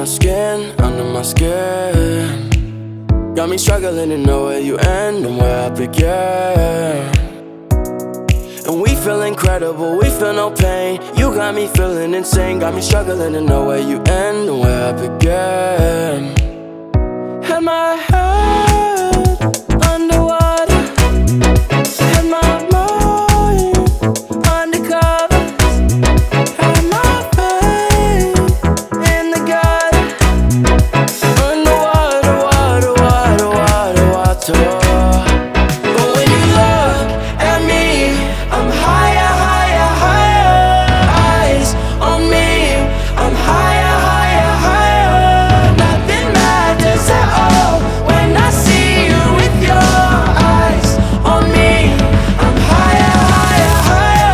skin, under my skin. Got me struggling to know where you end and where I begin. And we feel incredible, we feel no pain. You got me feeling insane. Got me struggling to know where you end and where I begin. Had my head underwater, had my mind undercover, had my faith in the gutter. Underwater, water, water, water, water. But when you look at me, I'm higher, higher, higher. Eyes on me, I'm higher, higher, higher. Nothing matters at all when I see you with your eyes on me. I'm higher, higher, higher.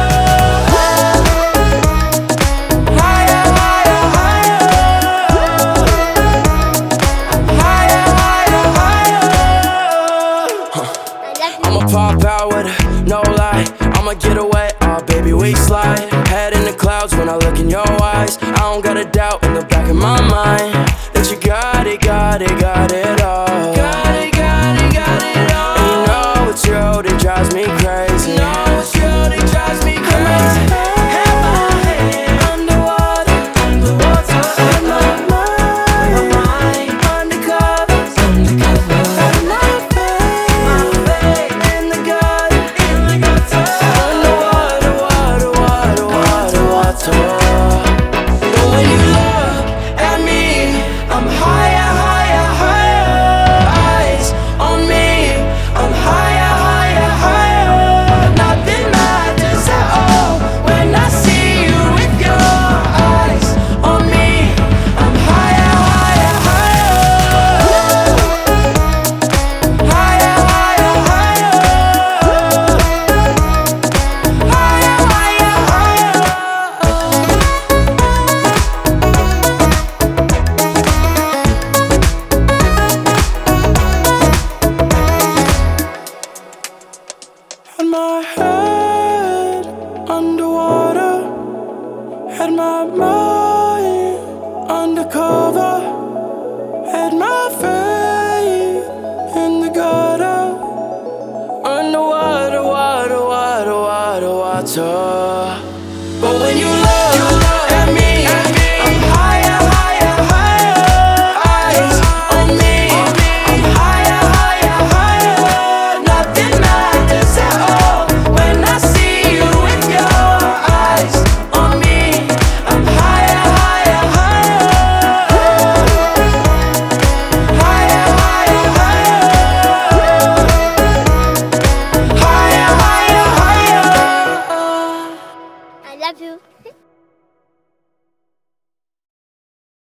Higher, higher, higher. Higher, higher, higher. I'ma pop out with no lie. I'ma get away, oh baby, we slide. Head in the clouds when I look in your eyes. I don't got a doubt in the back of my mind that you got it, got it, got it all. Got it, got it, got it all. And you know it's you that drives me crazy. You know it's you that drives me crazy. Had my head underwater, underwater. Had my mind undercover, undercover. Had my faith in the gutter, in the gutter. Underwater, water, water, water, water. But when you look at me, I'm higher, higher, higher. Eyes on me, I'm higher, higher, higher. Nothing matters at all when I see you with your eyes on me. I'm higher, higher, higher. Higher, higher, higher. Higher, higher, higher. Had my head underwater, had my mind undercover, had my faith in the gutter. Underwater, water, water, water, water.